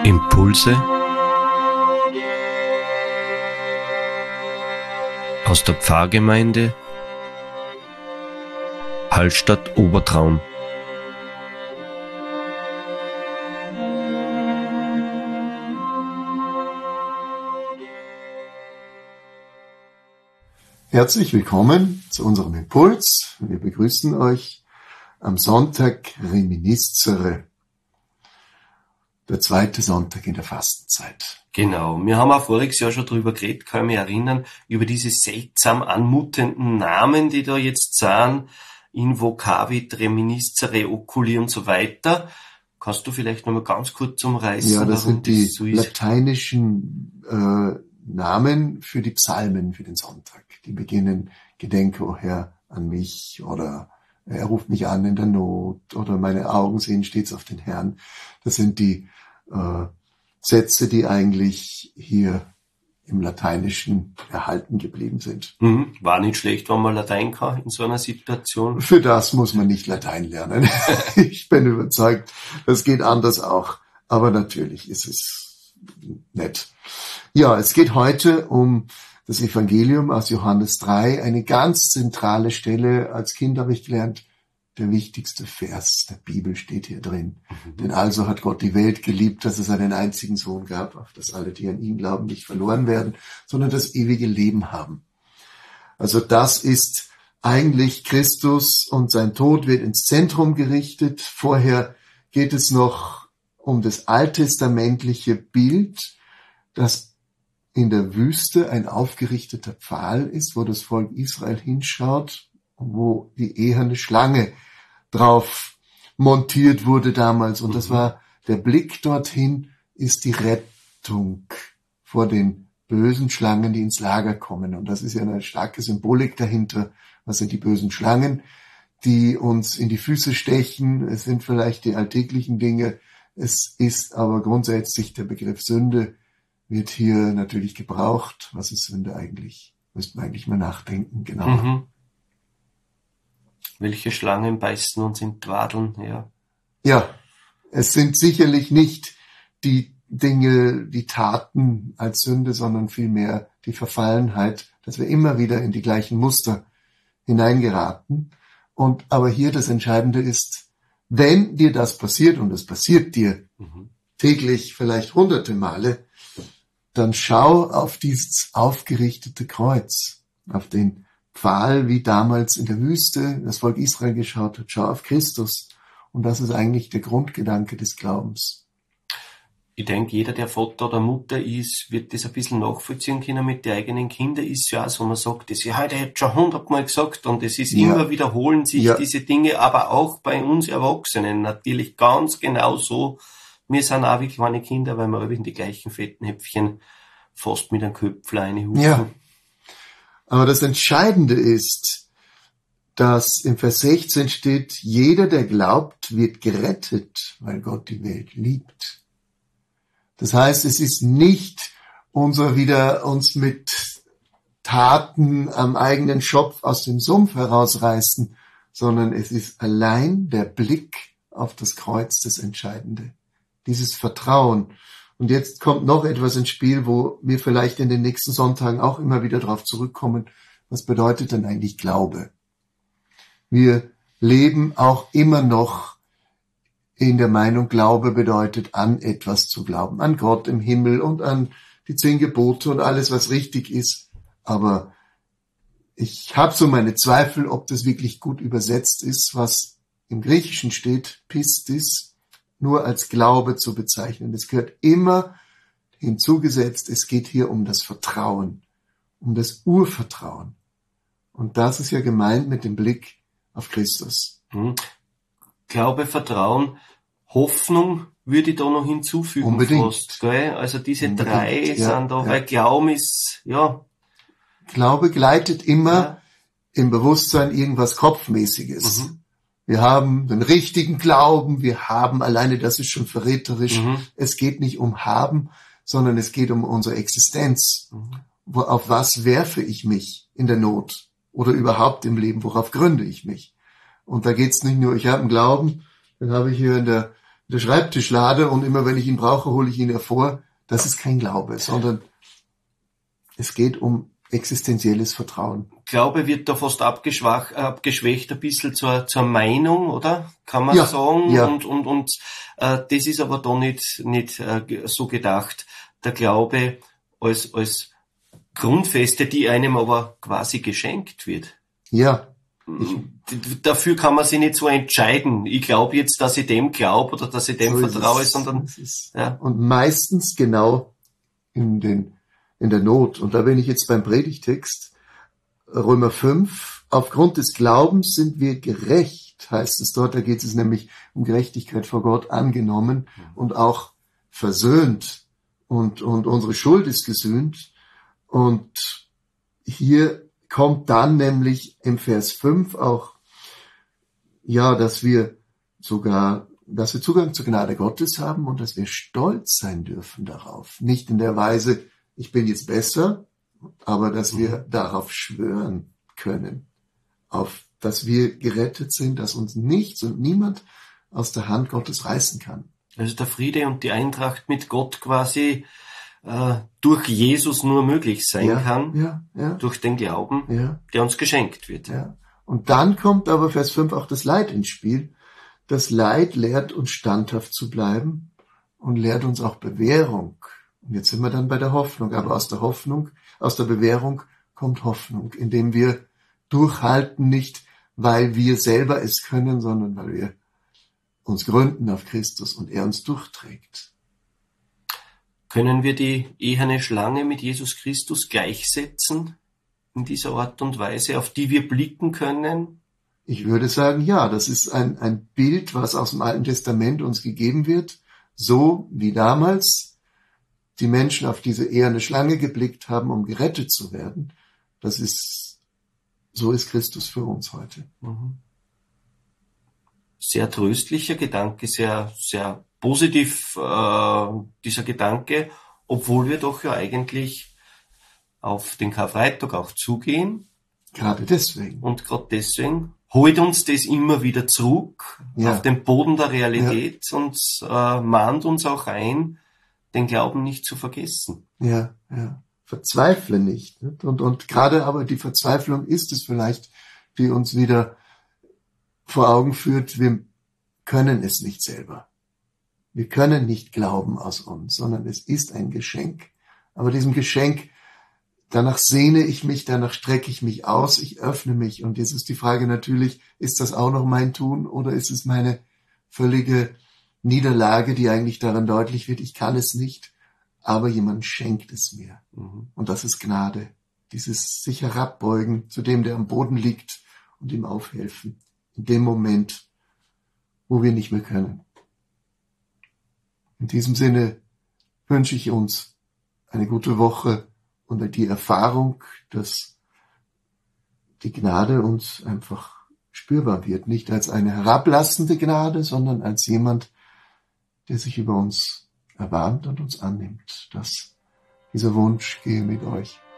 Impulse aus der Pfarrgemeinde Hallstatt Obertraun. Herzlich willkommen zu unserem Impuls. Wir begrüßen euch am Sonntag Reminiscere, der zweite Sonntag in der Fastenzeit. Genau, wir haben auch voriges Jahr schon drüber geredet, kann ich mich erinnern, über diese seltsam anmutenden Namen, die da jetzt sind, Invocavit, Reminiscere, Oculi und so weiter. Kannst du vielleicht nochmal ganz kurz umreißen? Ja, das sind die so ist? lateinischen Namen für die Psalmen für den Sonntag. Die beginnen, Gedenke, o Herr, an mich, oder er ruft mich an in der Not, oder meine Augen sehen stets auf den Herrn. Das sind die Sätze, die eigentlich hier im Lateinischen erhalten geblieben sind. War nicht schlecht, wenn man Latein kann in so einer Situation. Für das muss man nicht Latein lernen. Ich bin überzeugt, das geht anders auch. Aber natürlich ist es nett. Ja, es geht heute um das Evangelium aus Johannes 3, eine ganz zentrale Stelle. Als Kind habe ich gelernt, der wichtigste Vers der Bibel steht hier drin. Denn also hat Gott die Welt geliebt, dass es einen einzigen Sohn gab, auf dass alle, die an ihn glauben, nicht verloren werden, sondern das ewige Leben haben. Also das ist eigentlich Christus, und sein Tod wird ins Zentrum gerichtet. Vorher geht es noch um das alttestamentliche Bild, das in der Wüste ein aufgerichteter Pfahl ist, wo das Volk Israel hinschaut, wo die eherne Schlange drauf montiert wurde damals. Und das war der Blick dorthin, ist die Rettung vor den bösen Schlangen, die ins Lager kommen. Und das ist ja eine starke Symbolik dahinter. Was sind die bösen Schlangen, die uns in die Füße stechen? Es sind vielleicht die alltäglichen Dinge. Es ist aber grundsätzlich der Begriff Sünde wird hier natürlich gebraucht. Was ist Sünde eigentlich? Müssten wir eigentlich mal nachdenken, genau. Welche Schlangen beißen uns in Twadeln, ja. Ja, es sind sicherlich nicht die Dinge, die Taten als Sünde, sondern vielmehr die Verfallenheit, dass wir immer wieder in die gleichen Muster hineingeraten. Und aber hier das Entscheidende ist, wenn dir das passiert, und es passiert dir täglich vielleicht hunderte Male, dann schau auf dieses aufgerichtete Kreuz, auf den Pfahl, wie damals in der Wüste das Volk Israel geschaut hat. Schau auf Christus. Und das ist eigentlich der Grundgedanke des Glaubens. Ich denke, jeder, der Vater oder Mutter ist, wird das ein bisschen nachvollziehen können mit den eigenen Kindern. Ist ja auch so, man sagt, das ist ja heute jetzt schon 100-mal gesagt, und es ist immer wiederholen sich diese Dinge, aber auch bei uns Erwachsenen natürlich ganz genau so. Wir sind auch wie kleine Kinder, weil wir in die gleichen fetten Häpfchen fast mit einem Köpfler reinhufen. Ja. Aber das Entscheidende ist, dass im Vers 16 steht, jeder, der glaubt, wird gerettet, weil Gott die Welt liebt. Das heißt, es ist nicht uns mit Taten am eigenen Schopf aus dem Sumpf herausreißen, sondern es ist allein der Blick auf das Kreuz das Entscheidende. Dieses Vertrauen. Und jetzt kommt noch etwas ins Spiel, wo wir vielleicht in den nächsten Sonntagen auch immer wieder drauf zurückkommen. Was bedeutet denn eigentlich Glaube? Wir leben auch immer noch in der Meinung, Glaube bedeutet, an etwas zu glauben. An Gott im Himmel und an die 10 Gebote und alles, was richtig ist. Aber ich habe so meine Zweifel, ob das wirklich gut übersetzt ist, was im Griechischen steht, Pistis, nur als Glaube zu bezeichnen. Es gehört immer hinzugesetzt, es geht hier um das Vertrauen, um das Urvertrauen. Und das ist ja gemeint mit dem Blick auf Christus. Glaube, Vertrauen, Hoffnung würde ich da noch hinzufügen. Unbedingt. Fast, gell? Also diese Unbedingt. drei sind da, weil Glauben ist, Glaube gleitet immer im Bewusstsein irgendwas Kopfmäßiges. Wir haben den richtigen Glauben, wir haben, alleine das ist schon verräterisch. Es geht nicht um Haben, sondern es geht um unsere Existenz. Auf was werfe ich mich in der Not oder überhaupt im Leben, worauf gründe ich mich? Und da geht's nicht nur, ich habe einen Glauben, dann habe ich hier in der der Schreibtisch lade und immer wenn ich ihn brauche, hole ich ihn hervor. Das ist kein Glaube, sondern es geht um existenzielles Vertrauen. Glaube wird da fast abgeschwächt ein bisschen zur Meinung, oder? Kann man sagen. Ja. Und das ist aber da nicht so gedacht. Der Glaube als Grundfeste, die einem aber quasi geschenkt wird. Ja. Dafür kann man sich nicht so entscheiden. Ich glaube jetzt, dass ich dem glaube oder dass ich dem vertraue, sondern ja. Und meistens genau in der Not. Und da bin ich jetzt beim Predigtext, Römer 5, aufgrund des Glaubens sind wir gerecht, heißt es dort, da geht es nämlich um Gerechtigkeit vor Gott, angenommen und auch versöhnt und unsere Schuld ist gesühnt. Und hier kommt dann nämlich im Vers 5 auch, ja, dass wir Zugang zur Gnade Gottes haben und dass wir stolz sein dürfen darauf. Nicht in der Weise, ich bin jetzt besser, aber dass wir darauf schwören können, dass wir gerettet sind, dass uns nichts und niemand aus der Hand Gottes reißen kann. Also der Friede und die Eintracht mit Gott quasi durch Jesus nur möglich sein kann, durch den Glauben, der uns geschenkt wird. Ja. Und dann kommt aber Vers 5 auch das Leid ins Spiel. Das Leid lehrt uns standhaft zu bleiben und lehrt uns auch Bewährung. Und jetzt sind wir dann bei der Hoffnung, aber aus der Bewährung kommt Hoffnung, indem wir durchhalten, nicht weil wir selber es können, sondern weil wir uns gründen auf Christus und er uns durchträgt. Können wir die eherne Schlange mit Jesus Christus gleichsetzen in dieser Art und Weise, auf die wir blicken können? Ich würde sagen, ja, das ist ein Bild, was aus dem Alten Testament uns gegeben wird, so wie damals die Menschen auf diese eherne Schlange geblickt haben, um gerettet zu werden. So ist Christus für uns heute. Sehr tröstlicher Gedanke, sehr, sehr positiv, dieser Gedanke, obwohl wir doch ja eigentlich auf den Karfreitag auch zugehen. Gerade deswegen. Und gerade deswegen holt uns das immer wieder zurück auf den Boden der Realität und mahnt uns auch ein, den Glauben nicht zu vergessen. Ja. Verzweifle nicht. Und gerade aber die Verzweiflung ist es vielleicht, die uns wieder vor Augen führt, wir können es nicht selber. Wir können nicht glauben aus uns, sondern es ist ein Geschenk. Aber diesem Geschenk, danach sehne ich mich, danach strecke ich mich aus, ich öffne mich. Und jetzt ist die Frage natürlich, ist das auch noch mein Tun oder ist es meine völlige Niederlage, die eigentlich daran deutlich wird, ich kann es nicht, aber jemand schenkt es mir. Und das ist Gnade. Dieses sich herabbeugen zu dem, der am Boden liegt und ihm aufhelfen. In dem Moment, wo wir nicht mehr können. In diesem Sinne wünsche ich uns eine gute Woche und die Erfahrung, dass die Gnade uns einfach spürbar wird. Nicht als eine herablassende Gnade, sondern als jemand, der sich über uns erbarmt und uns annimmt. Dieser Wunsch gehe mit euch.